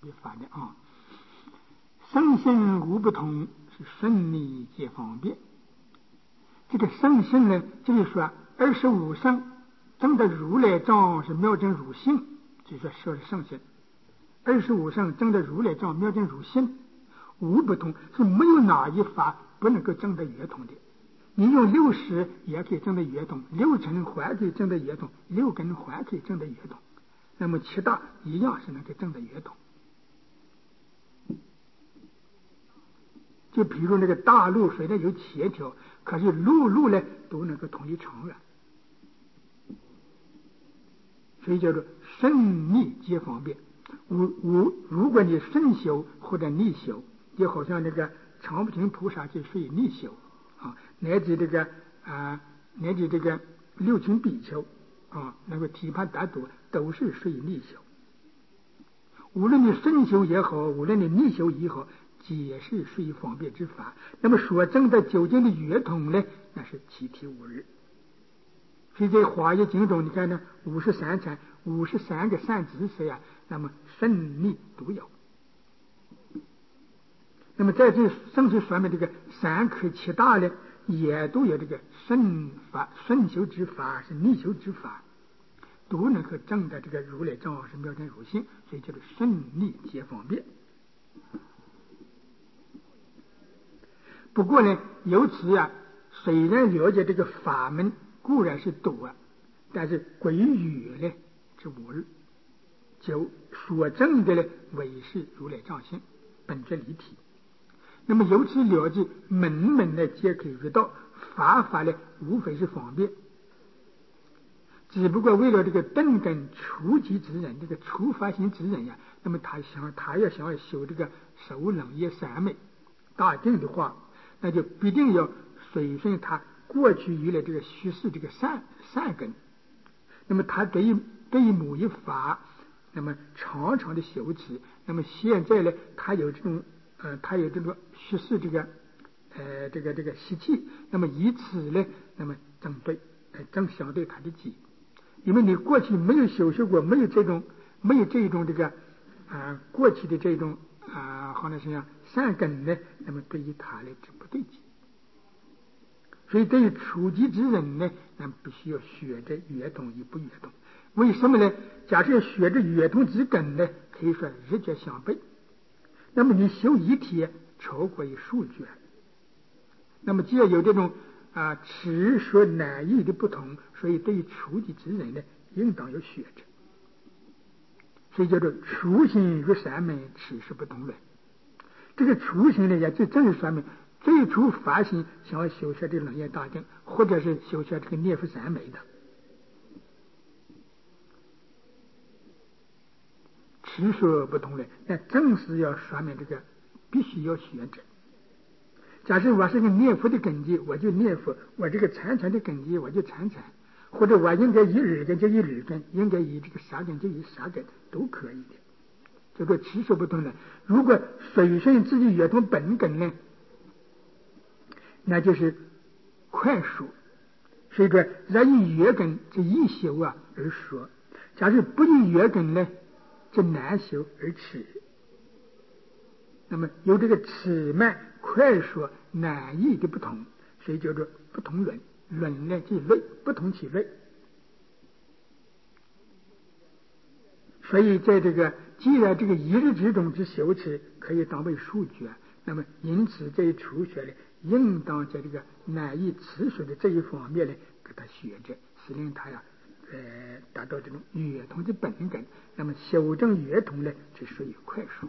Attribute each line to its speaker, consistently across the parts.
Speaker 1: 法的啊。生生无不同，是顺利皆方便。这个生生呢，就是说25圣证得如来藏是妙证如性，就说了圣生。25圣证得如来藏妙证如性，无不同，是没有哪一法不能够证得圆通的。你用60也可以证得圆通，6尘还可以证得圆通，6根还可以证得圆通，那么7大一样是能够证得圆通。就比如那个大路虽然有7条，可是路呢都能够统一长远，所以叫做顺逆皆方便。如果你顺修或者逆修，就好像那个常不轻菩萨就属于逆修啊，乃至这个6群比丘啊，那个提帕达多都是属于逆修。无论你顺修也好，无论你逆修也好，皆是属于方便之法。那么所证的究竟的圆通呢，那是七体五日。所以在华严经中，你看呢，53禅53个善知识呀，那么顺逆都有。那么在这圣经上面，这个3科7大呢，也都有这个顺修之法，是逆修之法，都能够证的这个如来藏是妙证如性，所以叫做顺逆皆方便。不过呢，由此啊，虽然了解这个法门固然是多，但是归于呢是无日，就所证的呢唯是如来藏性本质离体。那么由此了知门门呢皆可以遇到，法呢无非是方便，只不过为了这个顿根初级之人，这个初发心之人呀，那么他要想要修这个首冷业三昧大定的话，那就必定要随顺他过去以来这个虚实这个善根。那么他对于某一法，那么常常的修持，那么现在呢，他有这种虚实这个习气，那么以此呢，那么正相对他的机。因为你过去没有修过，没有这种这个过去的这种好像是样善根呢，那么对于他呢这不对劲。所以对于初级之人呢，那必须要学着圆通与不圆通。为什么呢？假设学着圆通之根呢，可以说日觉相悖。那么你修一帖超过于数觉，那么既然有这种持说难易的不同，所以对于初级之人呢，应当要学着。所以叫做初心入三门，持是不同论。这个初心呢，也就正是说明最初发心想要修学这个冷业大定，或者是修学这个念佛三昧的，持说不同论，那正是要说明这个必须要学着。假设我是个念佛的根基，我就念佛；我这个参禅的根基，我就参禅；或者我应该以耳根就以耳根，应该以这个杀根就以杀根，都可以的。这个持说不同的，如果随顺自己圆通本根呢，那就是快说。所以说，若以圆根这易修而说；假如不以圆根呢，这难修而持。那么有这个迟慢、快说、难易的不同，所以叫做不同论。论呢即类，不同其类。所以在既然这个一日之中之修持可以当为数觉，那么因此这一初学呢，应当在这个难易持说的这一方面呢，给他学着，使令他达到这种圆通的本根。那么修正圆通呢，就属于快说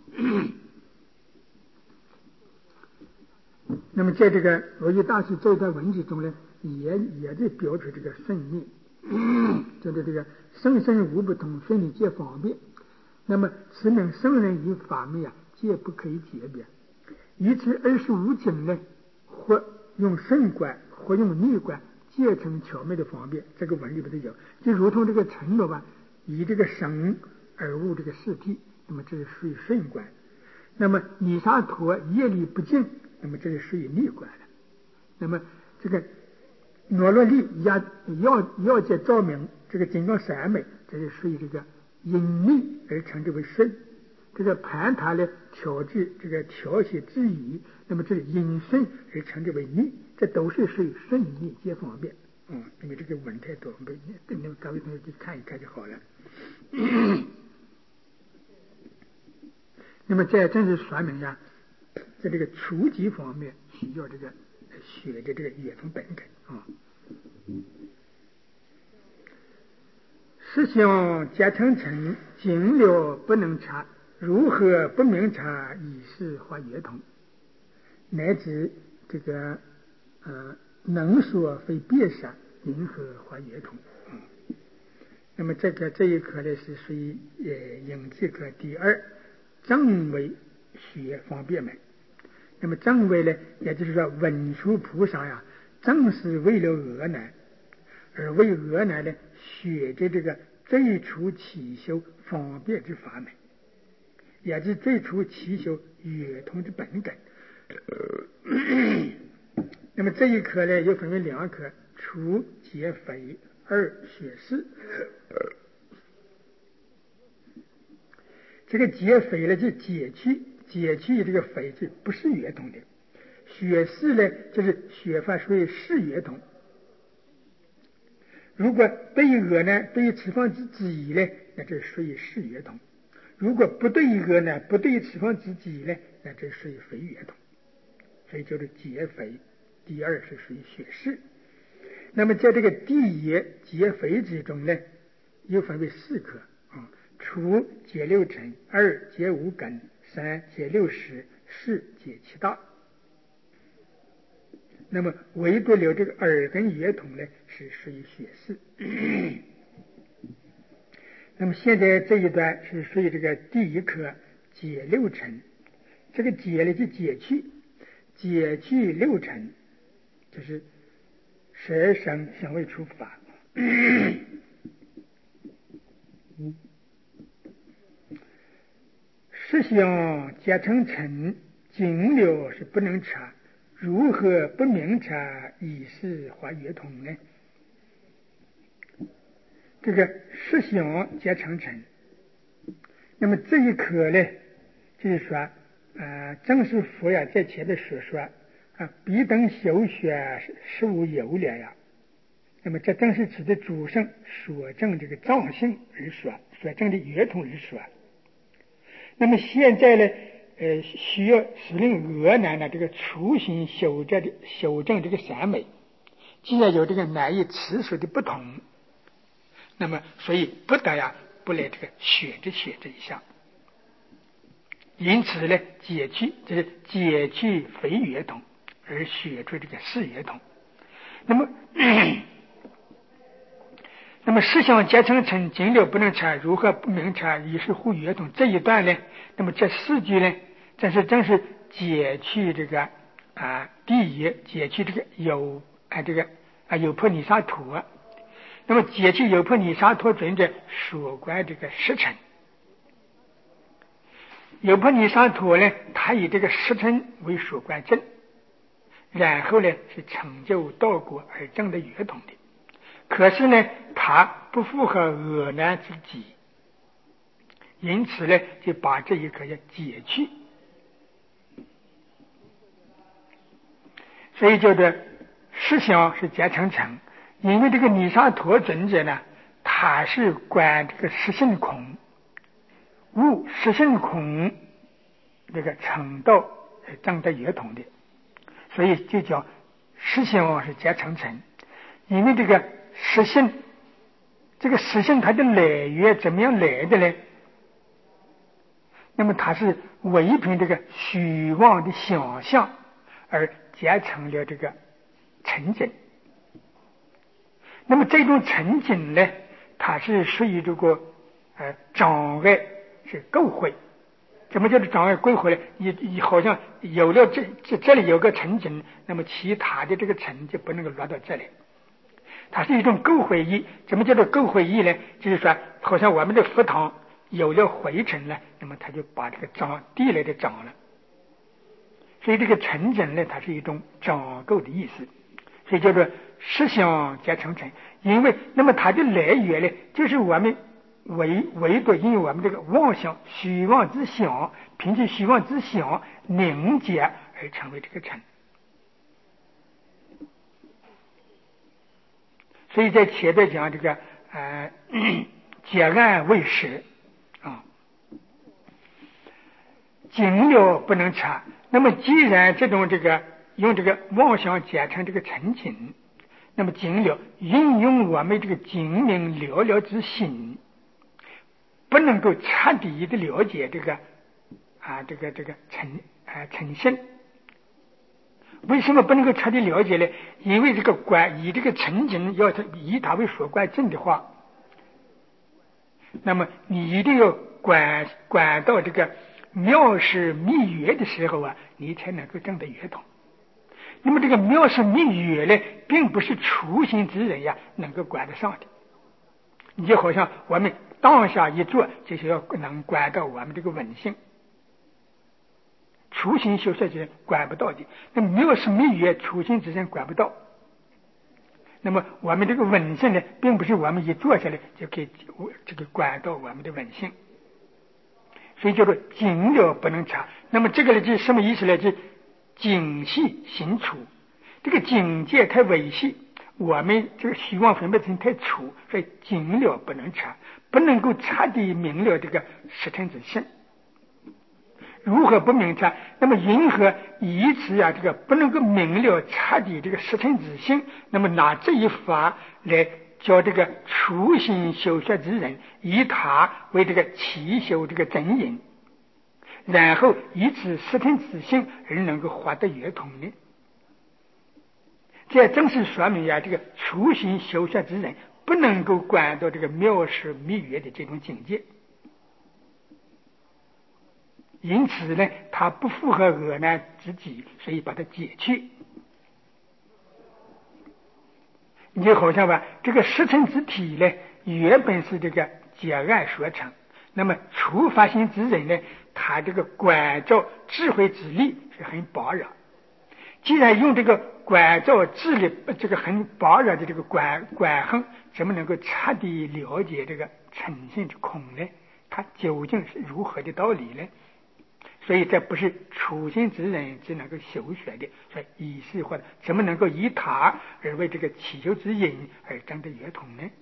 Speaker 1: 那么在这个罗烨大师这一段文字中呢，也在标出这个顺逆，就是这个生生无不同，顺逆皆方便。那么此名圣人与法门皆不可以解别。以此25经呢，或用顺观，或用逆观，皆成巧妙的方便。这个文里边都有，就如同这个承诺以这个生而悟这个事体，那么这是属于顺观。那么泥沙陀业力不净，那么这是属于逆观了。那么这个罗罗利要解照明，这个金刚三昧，这是属于这个因逆而称之为顺。 这个盘它呢调制这个调息之意，那么这里引顺而称之为逆，这都是属于顺逆皆方便。因为这个文太多，你们各位同学去看一看就好了。那么在正式说明呀，在这个初级方面需要这个学的这个乐从本根啊。实相皆成尘，尽了不能察，如何不明察以是化乐同？乃至这个能说非别杀，因何化乐同？那么这一课呢是属于应记课第二正位学方便门。那么正位呢，也就是说文殊菩萨呀，正是为了阿难，而为阿难呢学的这个最初起修方便之法门，也是最初起修乐同之本根。那么这一课呢又分为两课，初解非，二学士。这个解非呢就解去这个非就不是乐同的，学士呢就是学法属于是乐同。如果对于阿难对于此方之己呢，那这属于是乐同；如果不对于阿难不对于此方之己呢，那这属于非乐同。所以就是解非，第二是属于学士。那么在这个第一解非之中呢，又分为四课初解六尘，二解五根，三解六识，四解七大。那么唯独了这个耳根乐同呢是属于学士。那么现在这一段是属于这个第一课解六尘，这个解呢就解去六尘，就是十二生相位出法。实相皆成尘，尽了是不能察，如何不明察以是化乐同呢？这个实相皆成尘，那么这一课呢，就是说正是佛呀在前面说彼等修学实无有了呀。那么这正是指的主圣所证这个藏性而说，所证的乐同而说。那么现在呢，需要使令阿难呢这个初心修正这个三昧，既然有这个难以持守的不同，那么所以不得不来这个学这一项。因此呢，解去非乐同，而学出这个是乐同。那么实相皆成尘，尽了不能察，如何不明察以是护乐同？这一段呢，那么这四句呢，正是解去这个第一，解去这个有破尼沙陀。那么解去有破尼沙陀尊者所观这个实尘。有破尼沙陀呢，他以这个实尘为所观证，然后呢是成就道果而证的乐同的。可是呢，他不符合阿难之己，因此呢，就把这一课要解去。所以叫做实相是皆成尘，因为这个尼沙陀尊者呢，他是观这个实性空，悟实性空这个成道证得乐同的，所以就叫实相是皆成尘。因为这个实性，这个实性它的来源怎么样来的呢？那么它是唯凭这个虚妄的想象而结成了这个沉静。那么这种沉静呢，它是属于这个障碍是垢秽。怎么叫做障碍归回呢？你好像有了这里有个沉静，那么其他的这个沉就不能够落到这里。它是一种垢秽意。怎么叫做垢秽意呢？就是说好像我们的佛堂有了灰尘了，那么它就把这个地来的脏了。所以这个沉静呢，它是一种脏垢的意思，所以叫做实相皆成尘。因为那么它的来源呢，就是我们唯独因为我们这个妄想虚妄之想，凭借虚妄之想凝结而成为这个尘。所以在前边讲这个结案为实啊，尽了不能察。那么既然这种用这个妄想结成这个尘境，那么尽了运用我们这个精明了了之心，不能够彻底的了解这个尘性。为什么不能够彻底了解呢？因为以这个尘境要以它为所观境的话，那么你一定要观到这个妙事密约的时候啊，你才能够证得圆通。那么这个妙事密约呢，并不是初心之人呀能够观得上的。你就好像我们当下一做，就是要能观到我们这个稳性。初心修学之人管不到的，那么妙事密约初心之人管不到。那么我们这个稳性呢，并不是我们一坐下来就可以管到我们的稳性，所以叫做精了不能察。那么这个呢，就什么意思呢？就精细行处，这个境界太微细，我们这个虚妄分别心太粗，所以精了不能察，不能够彻底明了这个实尘之性。如何不明察？那么因何以此这个不能够明了彻底这个实尘之性？那么拿这一法来教这个初心修学之人，以他为这个起修这个真因，然后以此实尘之性而能够获得圆通呢？这正是说明这个初心修学之人不能够观到这个妙事密约的这种境界。因此呢，它不符合恶难之极，所以把它解去。你就好像这个实尘之体呢，原本是这个结案所成，那么初发心之人呢，他这个观照智慧之力是很薄弱。既然用这个观照智力这个很薄弱的这个观衡，怎么能够彻底了解这个尘性之空呢？它究竟是如何的道理呢？所以这不是初心之人只能够修学的，所以以是或者怎么能够以他而为这个起修之因而证得圆通呢？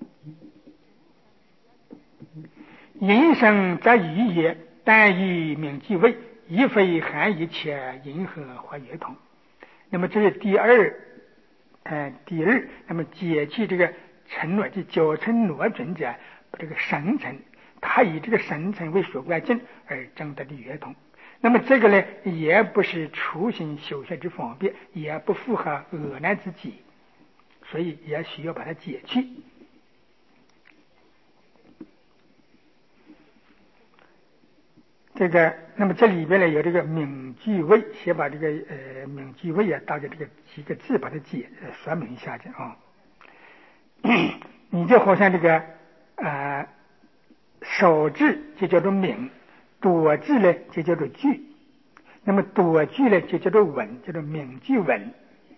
Speaker 1: 因生则语也，但以名即位，亦非含一切，因何或圆通？那么这是第二，那么解去这个承诺，就教成挪准者这个神尘，他以这个神尘为所观境而证得的圆通。那么这个呢，也不是初心修学之方便，也不符合恶难之极，所以也需要把它解去。那么这里边呢有这个名句位，先把这个名句位大概这个几个字把它说明一下子啊。你就好像这个少字就叫做名，多字呢就叫做句，那么多句呢就叫做文，叫做名句文。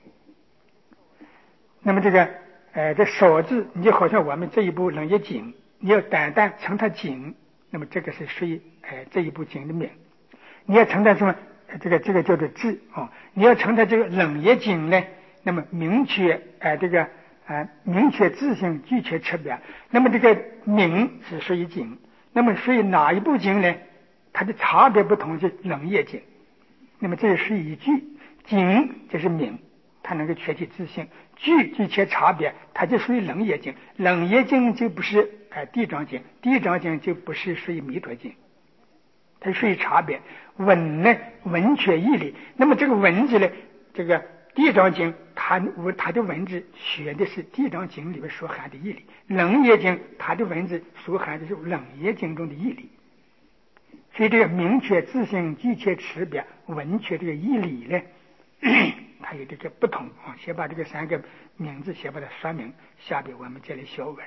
Speaker 1: 那么这少字，你就好像我们这一部楞严经，你要单称它经，那么这个是属于这一部经的名。你要称它什么？这个叫做字啊。你要称它这个楞严经呢，那么明确明确字性，具确识别。那么这个名是属于经，那么属于哪一部经呢？它的差别不同，就楞严经。那么这是一句，经就是名，它能够确其字性；句具确差别，它就属于楞严经。楞严经就不是地藏经，地藏经就不是属于弥陀经，它属于差别。文呢，文确义理。那么这个文字呢，这个地藏经它的文字学的是地藏经里面所含的义理，楞严经它的文字所含的是楞严经中的义理。所以这个明确自性，具确识别，文确这个义理呢，它有这个不同啊。先把这个三个名字先把它说明，下边我们再来小文。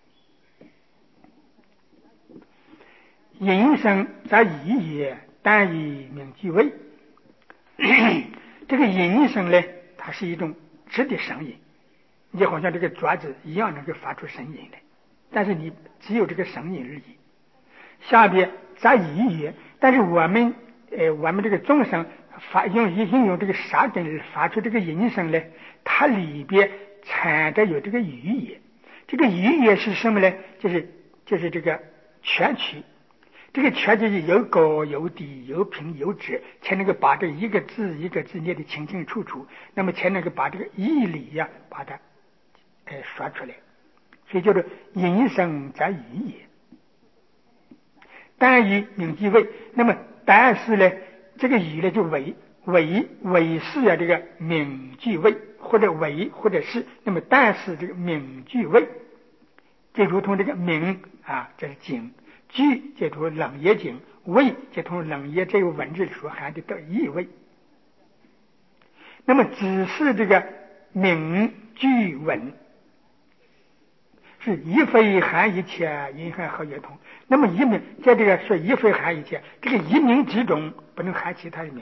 Speaker 1: 因生则义也，但以名即位。这个音声呢，它是一种质的声音，就好像这个镯子一样能够发出声音来。 但是你只有这个声音而已。下边杂意也，但是我们这个众生应用这个杀根而发出这个音声呢，它里边掺着有这个语也。这个语也是什么呢？就是这个全曲。这个全就是有高有低，有平有直，才能够把这一个字一个字念得清清楚楚，那么才能够把这个义理呀把它说出来。所以叫做音声杂语也。单语名即位，那么但是呢，这个语呢就为是啊，这个名具位，或者为或者是，那么但是这个名具位，就如同这个名啊，这是景，具就如冷也景，位就同冷也这个文字所含的的意味。那么只是这个名具文是一非含一切，因含合约同。那么一名在这个说一非含一切，这个一名之中不能含其他的名，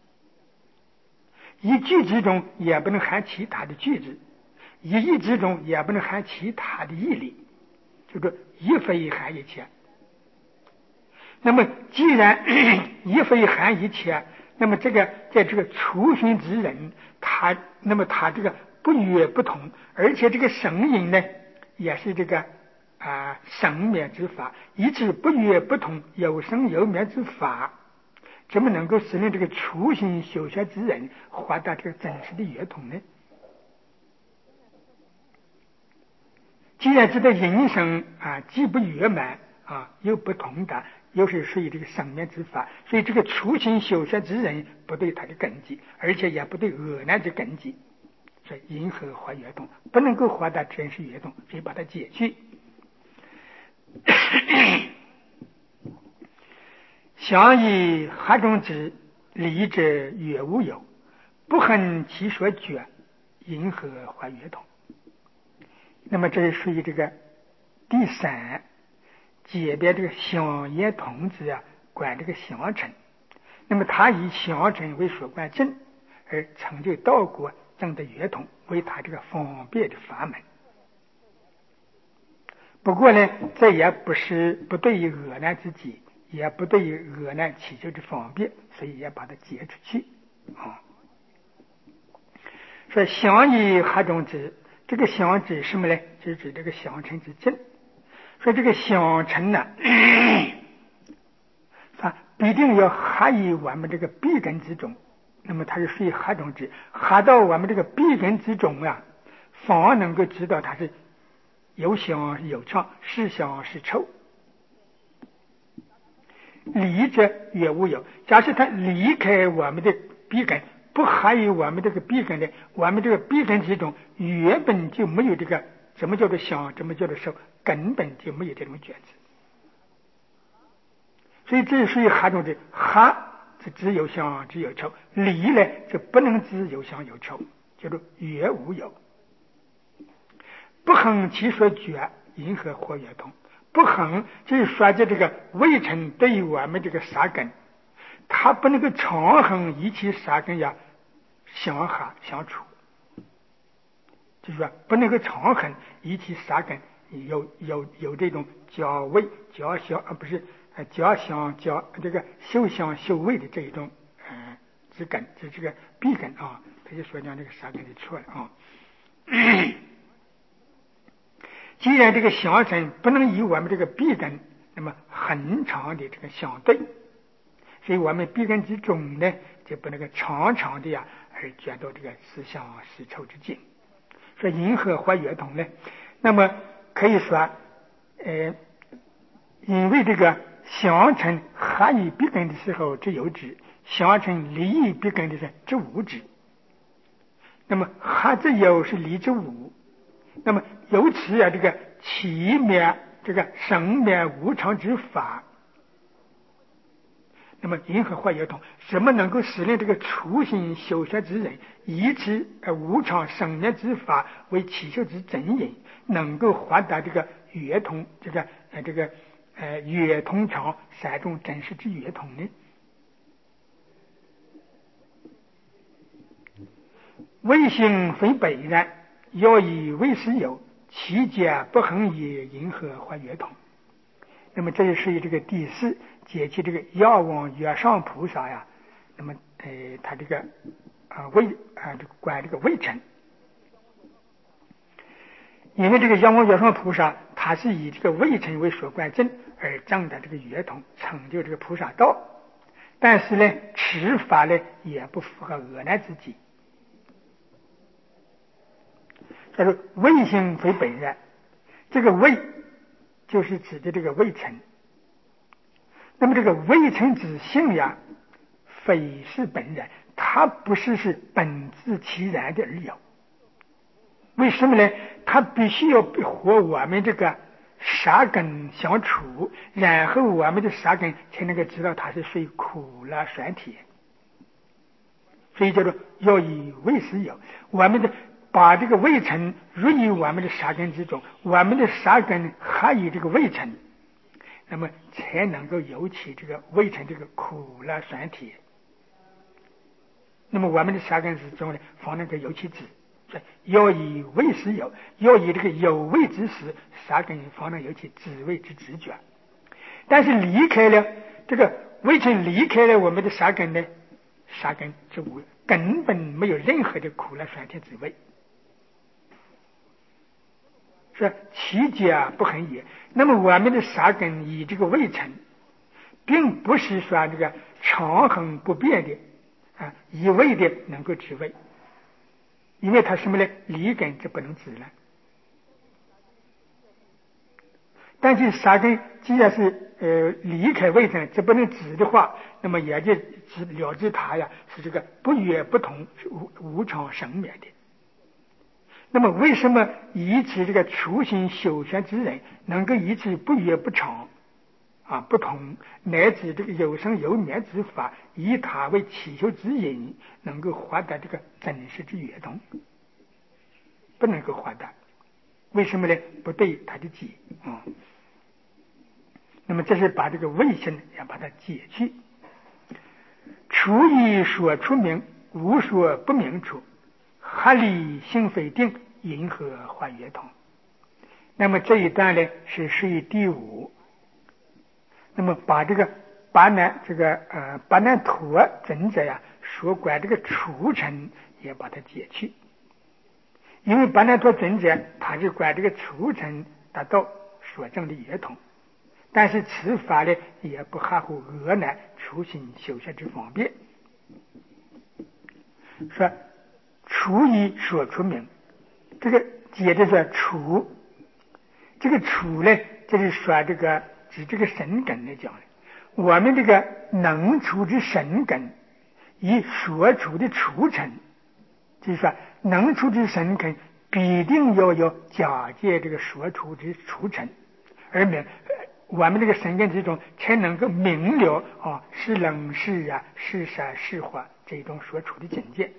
Speaker 1: 一句之中也不能含其他的句子，一义之中也不能含其他的义理，就说一非含一切。那么既然一非含一切，那么这个在这个初学之人，他这个不约不同，而且这个声音呢也是这个声灭之法，以致不约不同，有声有灭之法，怎么能够使令这个初心修学之人获得这个真实的圆通呢？既然知道音声既不圆满又不通达，又是属于这个生灭之法，所以这个初心修学之人不对他的根基，而且也不对恶难之根基，所以因何获圆通，不能够获得真实圆通，所以把它解去。想以何种之理者曰无有，不恨其所觉，因何获圆通？那么这是属于这个第三解别这个相言童子管这个相尘，那么他以相尘为所观正，而成就道果，证得圆通，为他这个方便的法门。不过呢，这也不是不对于恶难之己，也不对于恶难祈求的方便，所以也把它解出去说相以何种之，这个相指什么呢？就是指这个相尘之正。说这个相尘呢必定要合于我们这个闭根之中，那么它是属于合种之，合到我们这个闭根之中方能够知道它是有香有畅，是香是臭。离者曰无有，假设它离开我们的闭根，不合于我们这个闭根的，我们这个闭根之中原本就没有这个什么叫做香，什么叫做臭，根本就没有这种觉知。所以这属于何种的？合是只有香只有臭，离呢就不能只有香有臭，叫做曰无有。不恒其所觉，因何获圆通？不恒就是说这个微尘对于我们这个杀根，它不能够长恒一起杀根相合相处，就是说不能够长恒一起杀根，有这种交味交相不是交相交这个修相修味的这一种之根，就是这个闭根他就说讲这个杀根就错了既然这个相尘不能与我们这个闭根那么很长的这个相对，所以我们闭根之中呢就不能够长长的而觉到这个是相是臭之境。说因何获圆通呢？那么可以说因为这个相尘合于闭根的时候只有之，相尘离于闭根的时候只无之。那么合之有是离之无，那么由此这个起灭这个生灭无常之法，那么因何获圆通？什么能够使令这个初心修学之人以此无常生灭之法为祈求之真因，能够获得这个圆通，这个圆通常三种真实之圆通呢？为性非本然，要以为实有， 其家不恒也，因何坏圆通？那么这就属于这个第四解其这个药王月上菩萨呀。那么他这个这个管这个微尘，因为这个药王月上菩萨他是以这个微尘为所观正而证的这个圆通，成就这个菩萨道。但是呢，持法呢也不符合阿难之极。他说微性非本然，这个微就是指的这个微尘。那么这个微尘之性呀，非是本然，它不是本自其然的而有。为什么呢？它必须要和我们这个杀根相处，然后我们的杀根才能够知道它是属于苦了酸甜。所以叫做要以味实有，我们的把这个味尘入于我们的杀根之中，我们的杀根还有这个味尘，那么才能够有起这个味尘这个苦了酸甜。那么我们的杀根之中呢，方能够有起止。要以味实有，要以这个有味之时，杀根方能有起止味之直觉。但是离开了这个味尘，离开了我们的杀根呢，杀根之无，根本没有任何的苦了酸甜滋味。说其家不恒也。那么我们的杀根以这个味尘，并不是说这个长恒不变的一味的能够止味，因为它什么呢？离根就不能止了。但是杀根既然是离开味尘这不能止的话，那么也就了知它呀是这个不约不同，是无常生灭的。那么为什么以此这个初心修学之人能够以此不约不常不同，乃至这个有生有灭之法，以它为起修之因，能够获得这个真实之圆通？不能够获得，为什么呢？不对他的解那么这是把这个味性要把它解去。除以所出名，无所不明处，合理性非定，因何坏圆通？那么这一段呢是属于第五。那么把这个巴难陀真者呀所管这个除尘也把它解去。因为巴难陀真者他是管这个除尘达到所证的圆通，但是此法呢也不合乎阿难初心修学之方便。说除以所出名，这个解的说除，这个除呢就是说这个指这个神根来讲的，我们这个能除之神根以所除的除尘，就是说能除之神根必定要有假借这个所除之除尘，而我们这个神根之中才能够明了是冷是是善是坏这种所处的境界。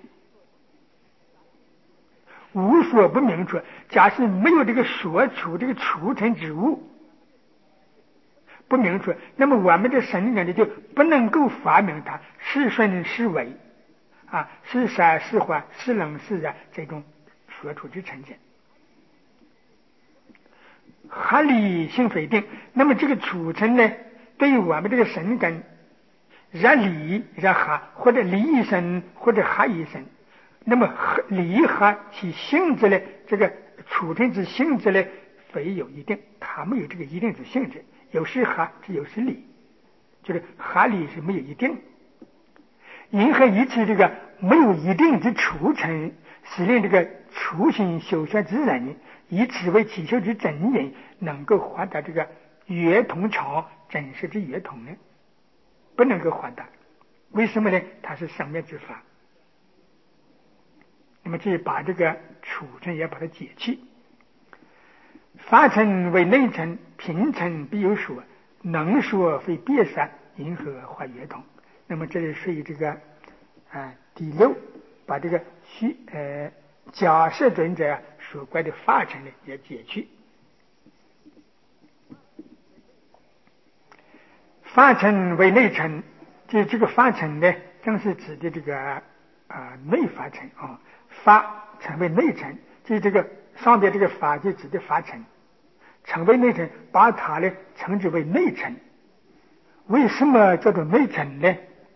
Speaker 1: 无所不明处，假使没有这个所处这个除尘之物不明处，那么我们的神根就不能够发明它是顺是伪是善是坏是冷是这种所处之尘境。合理性非定，那么这个除尘呢，对于我们这个神根，若离若合，或者离一身，或者合一身，那么离合其性质呢，这个除尘之性质呢，非有一定，它没有这个一定之性质，有时合，有时离，就是合离是没有一定。因何以此这个没有一定之除尘，使令这个初心修学之人以此为起修之真因，能够获得这个圆通常真实之圆通呢？不能够获得。为什么呢？它是生灭之法。那么这把这个除尘也把它解去。法尘为内尘，平尘必有所，能说非别散，因何坏圆通？那么这里属于这个第六，把这个假设准者所关的法尘呢也解去。法尘为内尘，就是这个法尘呢，正是指的这个内法尘法成为内尘，就是这个上边这个法就指的法尘，成为内尘，把它呢称之为内尘。为什么叫做内尘呢？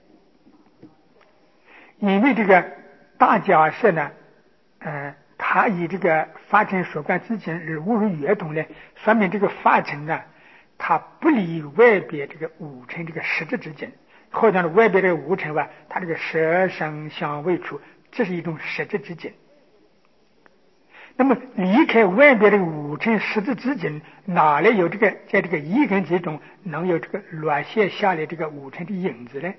Speaker 1: 因为这个大假设呢，它以这个法尘所观之境而误入圆通呢，说明这个法尘呢，它不离外边这个五尘这个实质之境，或者外边这个五尘吧，它这个色声香味触，这是一种实质之境。那么离开外边这个五尘实质之境，哪里有这个在这个一根之中能有这个落现下来这个五尘的影子呢？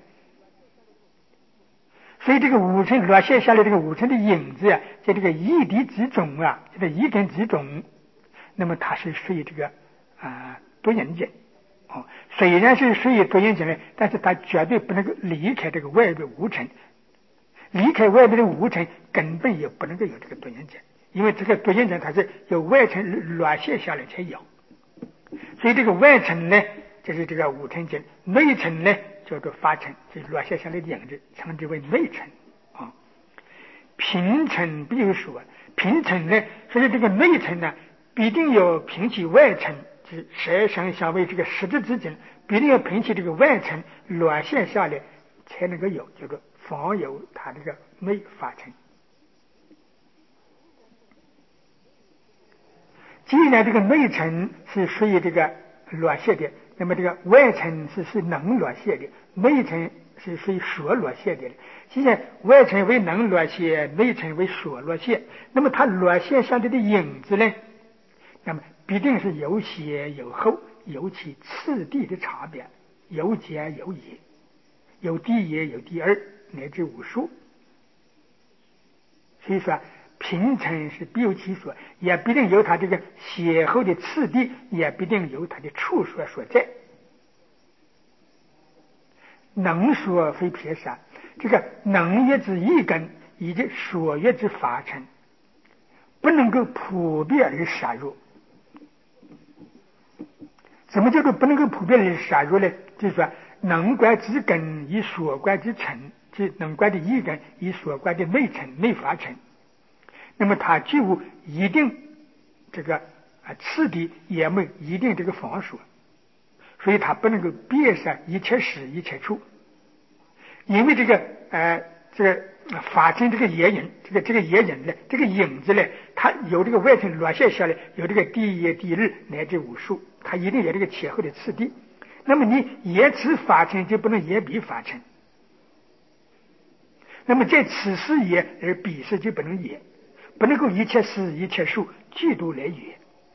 Speaker 1: 所以这个五尘落现下来这个五尘的影子啊，在这个一滴之中啊，在这一根之中，那么它是属于这个多因境。虽然是属于多因境呢，但是它绝对不能够离开这个外边五尘，离开外边的五尘根本也不能够有这个多因境。因为这个多因境它是由外尘落现下来才有，所以这个外尘呢就是这个五尘境，内尘呢叫做法尘，就是落现下来的影子，称之为内尘啊。平尘必有所，平尘呢，所以这个内尘呢必定要平起外尘，就是色声香味这个实质之境，必定要平起这个外尘落现下来才能够有，叫做方有它这个内法尘。既然这个内尘是属于这个落现的，那么这个外尘是能落现的，内尘是属于所落现的。既然外尘为能落现，内尘为所落现，那么它落现下来的影子呢，那么必定是有先有后，有其次第的差别，有简有也，有第一有第二，乃至无数。所以说平尘是必有其所，也必定有它这个先后的次第，也必定有它的处所在。能说非撇杀，这个能业之一根以及所业之法尘，不能够普遍而杀入。怎么叫做不能够普遍而杀入呢？就是说能观之根以所观之尘，即能观的一根以所观的内尘内法尘，那么它具有一定这个次第，也没一定这个方所，所以它不能够辨识一切时一切处。因为这个法尘这个野影，这个野影呢，这个影子呢，它有这个外尘落现下来，有这个第一第二乃至无数，它一定有这个前后的次第。那么你言此法尘就不能言彼法尘，那么在此时言而彼时就不能言，不能够一切事一切数俱都来言。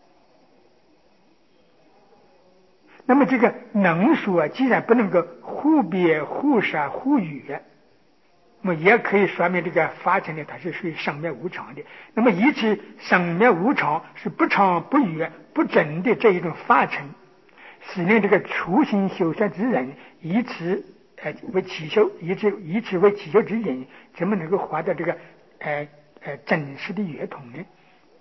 Speaker 1: 那么这个能说既然不能够互别互杀互语，那么也可以说明这个法尘呢，它是属于生灭无常的。那么以此生灭无常是不常不语不真的这一种法尘，使令这个初心修善之人以此为祈求，以此为祈求之因，怎么能够获得这个真实的圆通呢？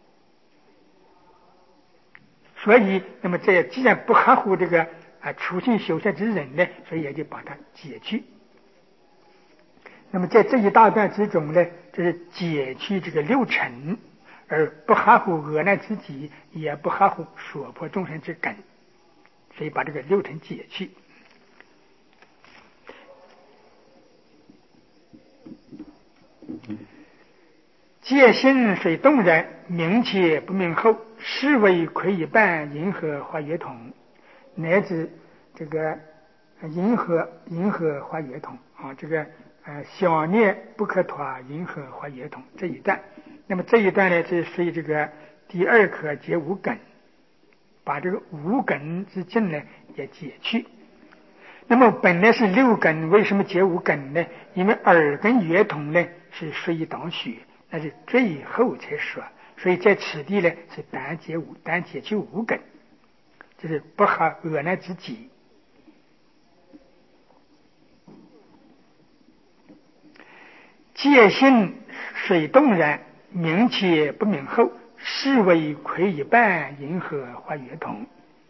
Speaker 1: 所以，那么这既然不合乎这个初心修善之人呢，所以也就把它解去。那么在这一大段之中呢，就是解去这个六尘，而不合乎恶难之极，也不合乎所破众生之根，所以把这个六尘解去。戒心虽动然，明且不明后，是为亏一半，银河化圆通，乃至这个银河化圆通啊，这个想念不可脱，银河化圆通这一段。那么这一段呢，是属于这个第二课解五根，把这个五根之境呢也解去。那么本来是六根，为什么解五根呢？因为耳根圆通呢是属于当虚，那是最后才说，所以在此地呢是单解去五根，就是不合恶难之极。戒心虽动然，明且不明后，是为亏一半，银河化圆通。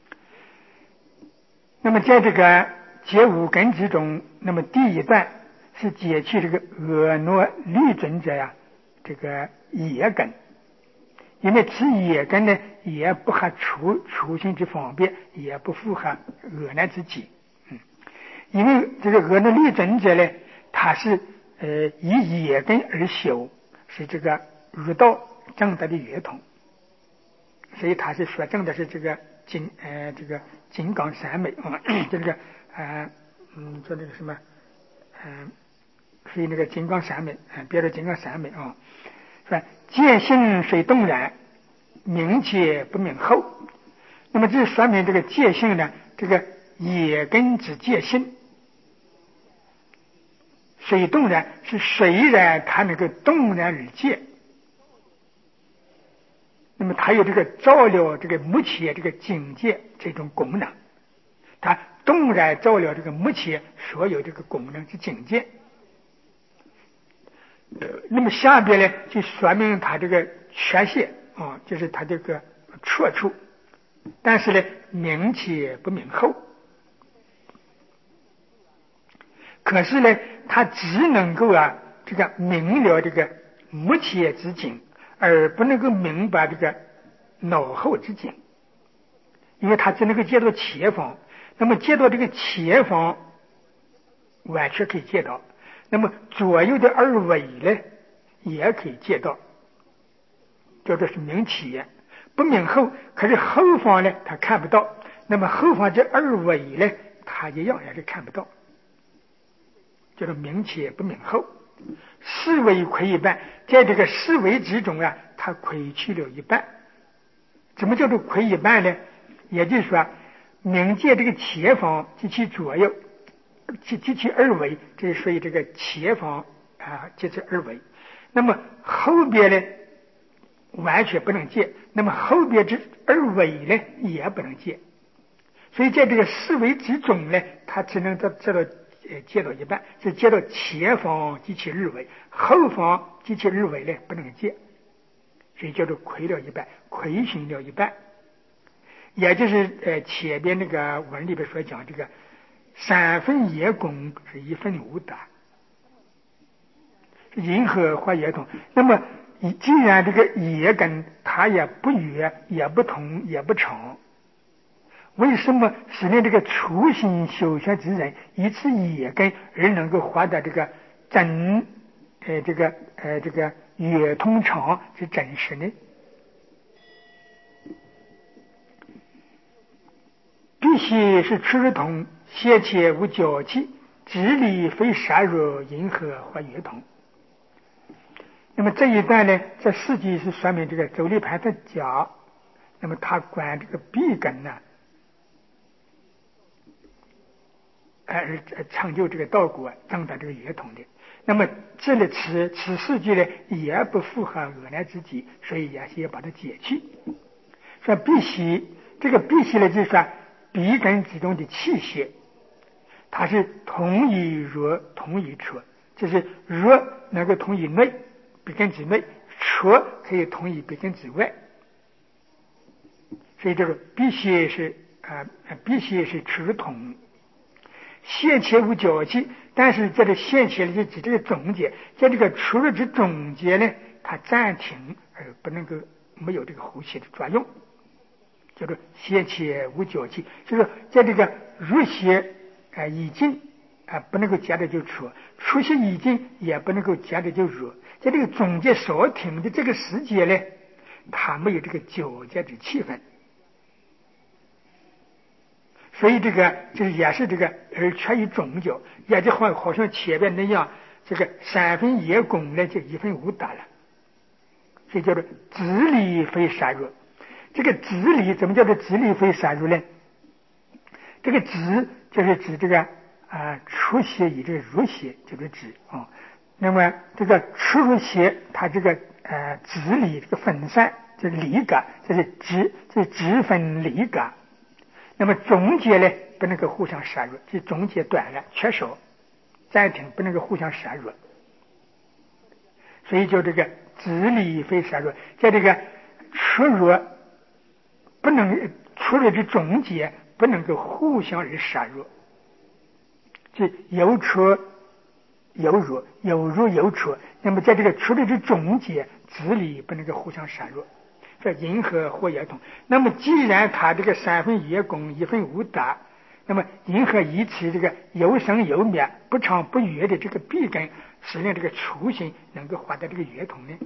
Speaker 1: 那么在这个解五根之中，那么第一段是解去这个婀娜律尊者这个野根， 因为此也根呢，也不合出行之方便，也不符合恶难之己。因为这个恶难立正者呢，他是以也根而修，是这个入道正德的乐统，所以他是说正的是这个金刚三昧啊，这个说那个什么所以那个金刚三昧别的金刚三昧啊，说见性虽动然，明且不明后。那么这说明这个戒性呢，这个也根之戒性，水动然是虽然它能够动然而戒，那么它有这个照料这个目前这个境界这种功能，它动然照料这个目前所有这个功能之境界。那么下边呢就说明它这个缺陷啊，就是它这个错处，但是呢明且不明后。可是呢它只能够这个明了这个目前之境，而不能够明白这个脑后之境，因为它只能够见到前方。那么见到这个前方完全可以见到，那么左右的二尾呢也可以见到，叫做是明前不明后。可是后方呢他看不到，那么后方这二尾呢他一样也是看不到，叫做明前不明后。四尾亏一半，在这个四尾之中他亏去了一半。怎么叫做亏一半呢？也就是说明见这个前方及其左右及其二尾，这是属于这个前方及其二尾。那么后边呢完全不能见，那么后边这二尾呢也不能见，所以在这个四维之中呢，它只能见到一半，是见到前方及其二尾，后方及其二尾呢不能见，所以叫做亏了一半，亏损了一半。也就是前边那个文里边所讲这个3分也功是1分无达，银河化也同。那么既然这个也根它也不远也不同也不长，为什么使令这个初心修学之人以此也根而能够获得这个真这个圆通常之真实呢？必须是出入同，先前无交集，直理非杀入，银河或圆通。那么这一段呢，这实际是说明这个周立盘的讲，那么他管这个闭根呢，而成就这个道果，证得这个圆通的。那么这里此事迹呢，也不符合恶难之极，所以也把它解去。说必须这个必须呢，就是说闭根之中的气血，它是同于弱，同于出，就是弱能够同于内，闭根之内，出可以同于闭根之外。所以这个必须是必须是出入同。现前无交集，但是在这现前的指这个中间，在这个出入之中间呢，它暂停而不能够没有这个呼吸的作用，叫做现前无交集，就是在这个入息已经不能够接着就出，出息已经也不能够接着就入，在这个中间稍停的这个时间呢，它没有这个交接之气氛。所以这个就是也是这个而缺于中焦，也就好像前边那样，这个3分也功呢就1分无达了，所以叫做直理非杀入。这个直理怎么叫做直理非杀入呢？这个直就是指这个出血与这个入血，就是直啊。那么这个出入血，它这个直理这个分散，就是离隔，这是直分离隔。那么中间呢不能够互相摄入，这中间断了缺少暂停，不能够互相摄入，所以就这个直理非摄入，在这个出入不能出入的中间不能够互相而摄入，就有出有入，有入有出，那么在这个出入的中间直理不能够互相摄入， 这银河活液通。那么既然它这个3分业功1分无达，那么银河以此这个有生有灭不长不圆的这个弊根，使令这个初心能够化到这个圆通呢？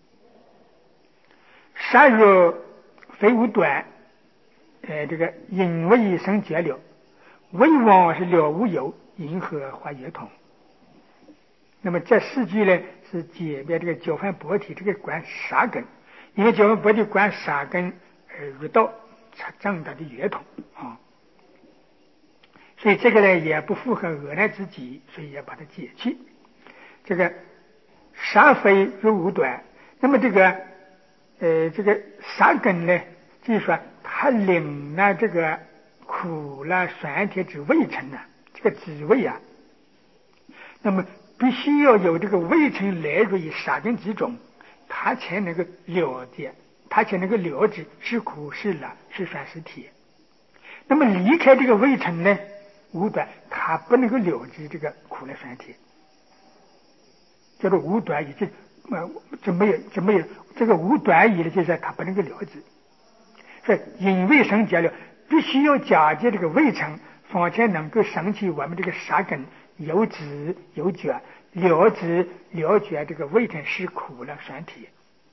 Speaker 1: 杀若非无短，这个因为生结了，为王是了无有，银河化圆通。那么这4句呢是解别这个交换薄体这个观杀根，因为交换薄体观杀根入道才长大的圆通啊。所以这个呢也不符合俄难之极，所以也把它解去。这个杀非如无短，那么这个杀根呢，就是说它领了这个苦了酸甜之味尘呐，这个滋味啊，那么必须要有这个味尘来入于杀根之中，它才能够了解，它才能够了知是苦是辣是酸是甜。那么离开这个味尘呢，无短，它不能够了知这个苦辣酸甜，叫做无短义，就没有这个无短义了，就是它不能够了知。所以因为生结了，必须要假借这个味尘，方才能够生起我们这个杀根有知有觉，了知了觉这个味尘是苦了酸甜。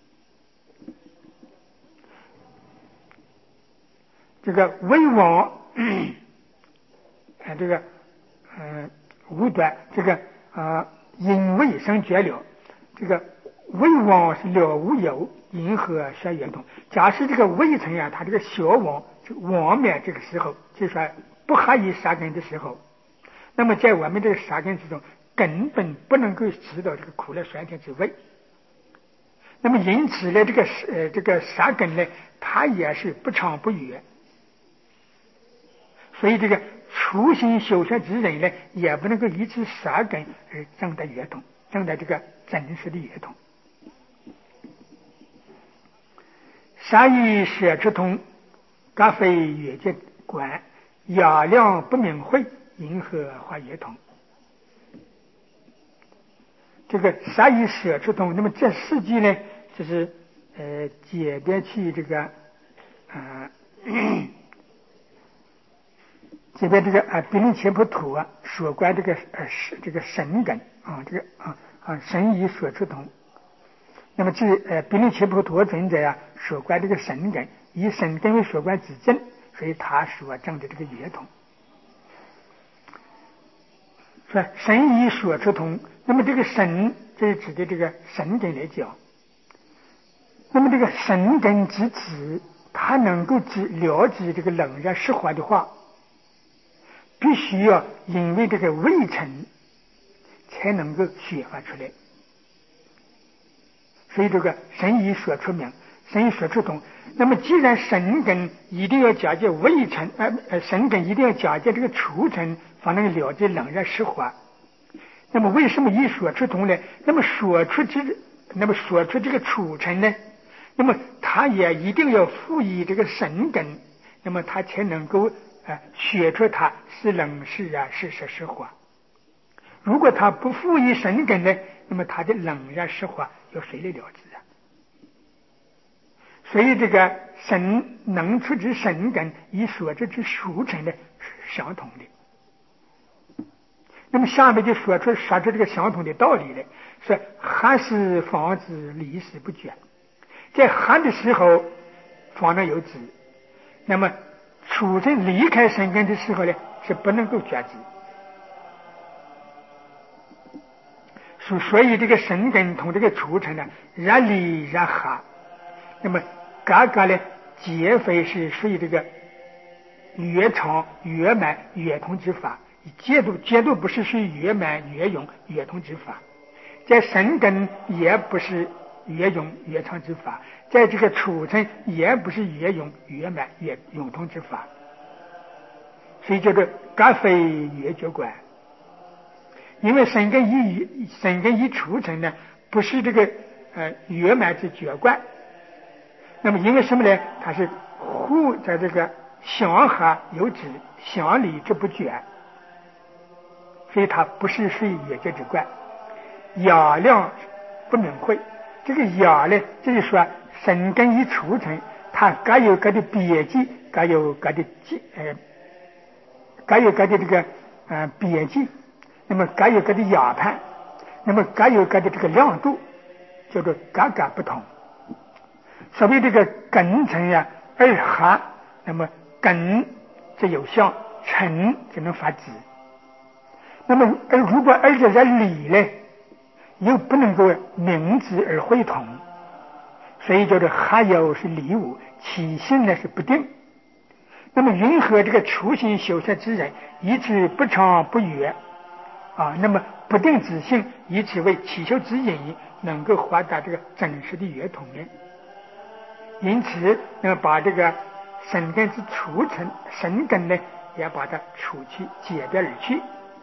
Speaker 1: 这个为王这个无短，这个因为生觉了，这个为王是了无有，因何下圆通。假使这个微尘呀，它这个小王这个王灭这个时候，就是说不合于杀根的时候，那么在我们这个杀根之中根本不能够知道这个苦辣酸甜之味。那么因此呢，这个杀根呢，它也是不长不圆。所以这个初心修学之人呢，也不能够以此杀根而证得圆通，证得这个真实的圆通。杀以舍之通，皆非圆觉观，雅量不明慧，因何化圆通？这个杀以舍之通，那么这4句呢，就是解别去这个这边这个毗陵伽婆图啊，所观这个神根啊，神以所出通。那么毗陵伽婆图尊者呀，所观这个神根，以神根为所观之真，所以他所证的这个圆通。说神以所出通，那么这个神，这是指的这个神根来讲。那么这个神根之子，他能够了知这个冷热湿滑的话，必须要因为这个味尘才能够显发出来。所以这个神以所出名，神以所出通。那么既然神根一定要假借味尘，神根一定要假借这个除尘，方能了解冷热湿滑。那么为什么以所出通呢？那么所出这个除尘呢？那么他也一定要赋予这个神根，那么他才能够学出它是冷是啊是湿是滑。如果他不赋予神根呢，那么他的冷热湿滑由谁来了知啊？所以这个神能出之神根与所知之熟成呢是相同的。那么下面就说出这个相同的道理来，说合是防止离时不绝，在合的时候方能有知，那么处在离开神根的时候呢，是不能够觉知。所以这个神根同这个除尘呢，热离热合，那么各个呢皆非是属于这个越长越满越通之法，皆都不是属于越满越用越通之法，在神根也不是越用越长之法，在这个除尘也不是越用越满越用通之法，所以叫做各非圆觉观。因为神根一除尘呢，不是这个圆满之觉观。那么因为什么呢？它是互在这个相合有知，相离之不绝，所以它不是属于圆觉之观。雅量不明慧，这个雅呢，就是说神根一储存，它各有各的边际，各有各的这个边际，那么各有各的压判，那么各有各的这个亮度，叫做各个不同。所谓这个根尘呀，二合，那么根则有相，尘就能发质。那么如果二者在理呢，又不能够明知而会同，所以叫做合有是理物，起性呢是不定。那么云何这个初心修学之人，以此不长不远那么不定之性，以此为起修之引，能够获得这个真实的圆通呢？因此那么把这个神根之储存，神根呢也把它除去，解别而去。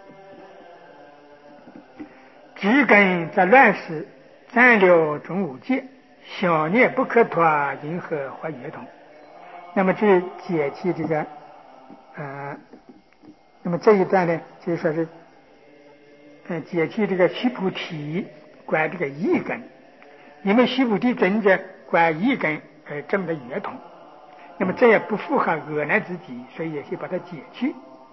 Speaker 1: 知根则乱世，暂了中五戒，小念不可脱，因何或圆通？那么这解去这个那么这一段呢，就是说是解去这个须菩提观这个一根，因为须菩提尊者观一根而证的圆通，那么这也不符合恶难之极，所以也是把它解去。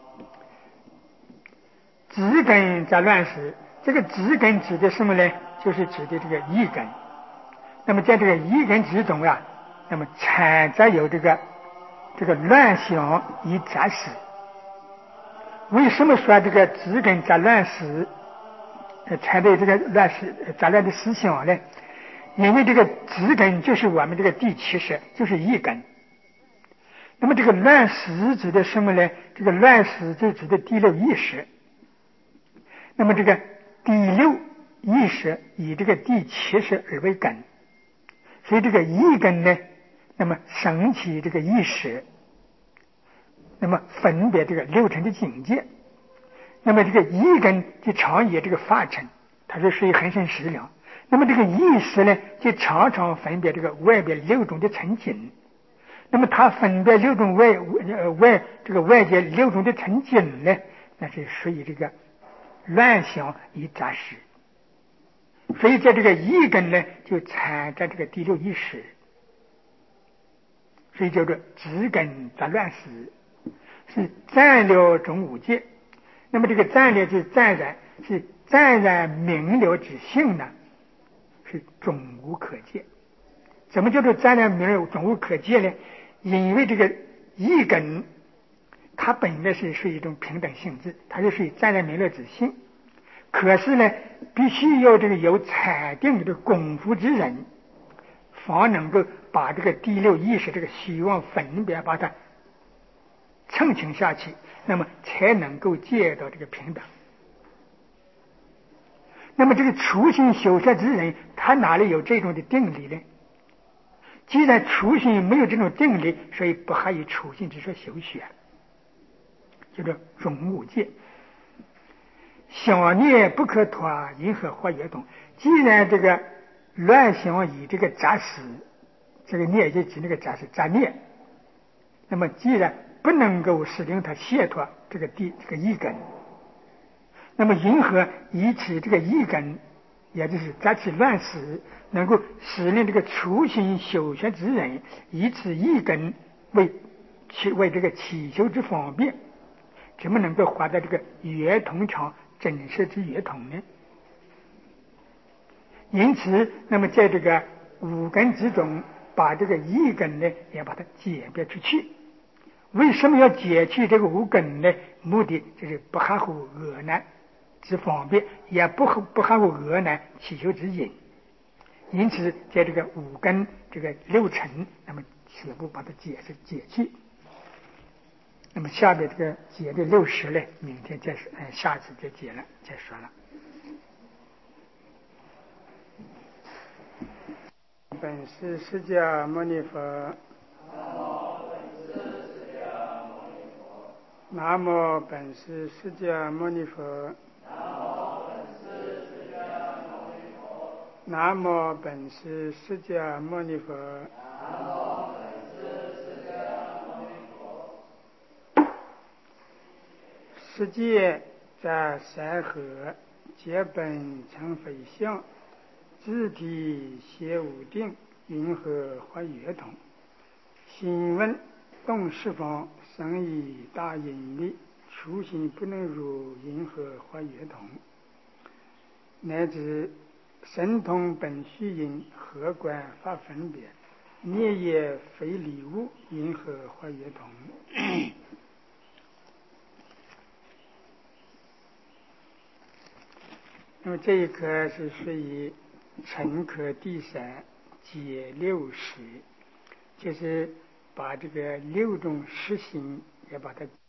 Speaker 1: 知根则乱世，这个知根指的什么呢？就是指的这个一根。那么在这个一根之中那么产则有这个乱想以杂事。为什么说这个知根则乱世，产的这个杂乱的思想呢？因为这个知根就是我们这个第七识，就是一根。那么这个乱识指的什么呢？这个乱识就指的第六意识。那么这个第六意识以这个第七识而为根，所以这个一根呢，那么升起这个意识，那么分别这个六尘的境界。那么这个一根就常以这个法尘，它是属于恒生实量。那么这个意识呢，就常常分别这个外边六种的尘境。那么它分别六种外界六种的尘境呢，那是属于这个乱想以杂事。所以在这个一根呢，就产在这个第六意识，所以叫做知根则乱世，是暂了中五戒。那么这个暂了就是暂然，是暂然明了之性呢，是总无可见。怎么叫做暂然明了总无可见呢？因为这个一根它本来是属于一种平等性质，它是属于暂然明了之性。可是呢，必须要这个有禅定的功夫之人，方能够把这个第六意识这个虚妄分别把它澄清下去，那么才能够见到这个平等。那么这个初心修学之人，他哪里有这种的定力呢？既然初心没有这种定力，所以不合于初心之说修学，叫做中无戒。想念不可脱，因何或圆通？既然这个乱想以这个杂事，这个念就指那个杂事杂念，那么既然不能够使令他解脱这个一根，那么因何以此这个一根，也就是杂气乱事，能够使令这个初心修学之人以此一根为这个祈求之方便，怎么能够获得这个圆通常真实之圆通呢？因此那么在这个五根之中，把这个一根呢也把它解别出去。为什么要解去这个五根呢？目的就是不合乎恶难之方便，也不合乎恶难祈求之因。因此在这个五根这个六尘，那么全部把它解去。那么下面这个解的60呢，明天再说，下次再解了，再说了。
Speaker 2: 本师释迦牟尼佛。南无本师释迦牟尼佛。南无本师释迦牟尼佛。世界在山河，皆本成非相，自体现无定， 云何化乐同？请问动十方生以大引力，初心不能入，云何化乐同？乃至神通本虚因，何关法分别？孽也非礼物，云何化乐同？那么这一课是属于成课第三解六识，就是把这个六种实行也把它